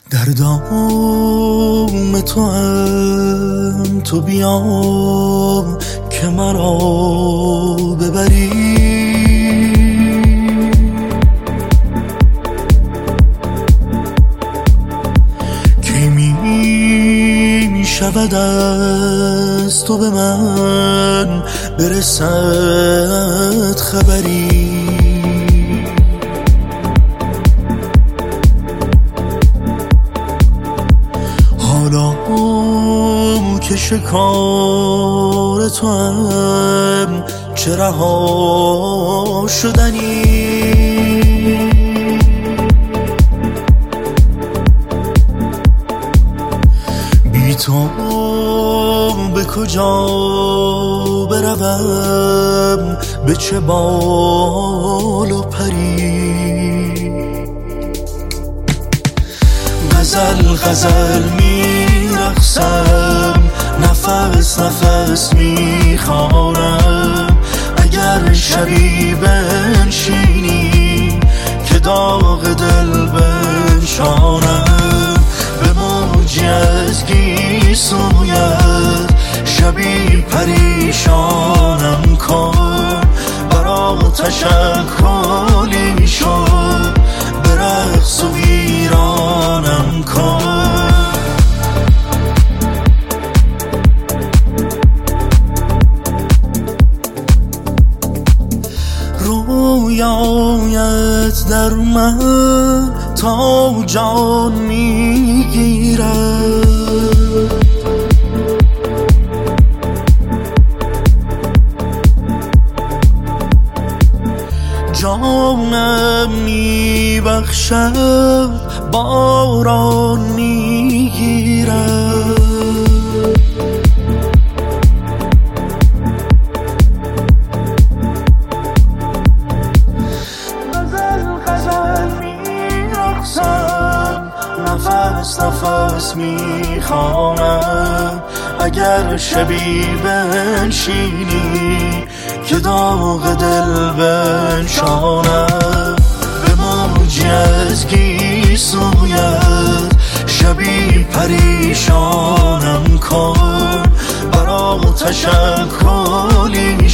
در دام تو هم تو بیا که مرا ببری، کی می شود از تو به من برسد خبری. حالا که شکار تو هم چه رها شدنی، بی تو به کجا بروم، به چه بال و پری. غزل غزل میرقصم، نفس نفس میخوانم، اگر شبی بنشینی که داغ دل بنشانم. به موجی از گیسویت شبی پریشانم کن، برا تشکلی شد به رقص و ویرانم کن. رویایت در من تا جان میگیرد، جانم میبخشد باران میگیرد. نفس نفس میخوانم، اگر شبی بنشینی که داغ دل بنشانم. به موجی از گیسویت شبی پریشانم کن، برا تشکلی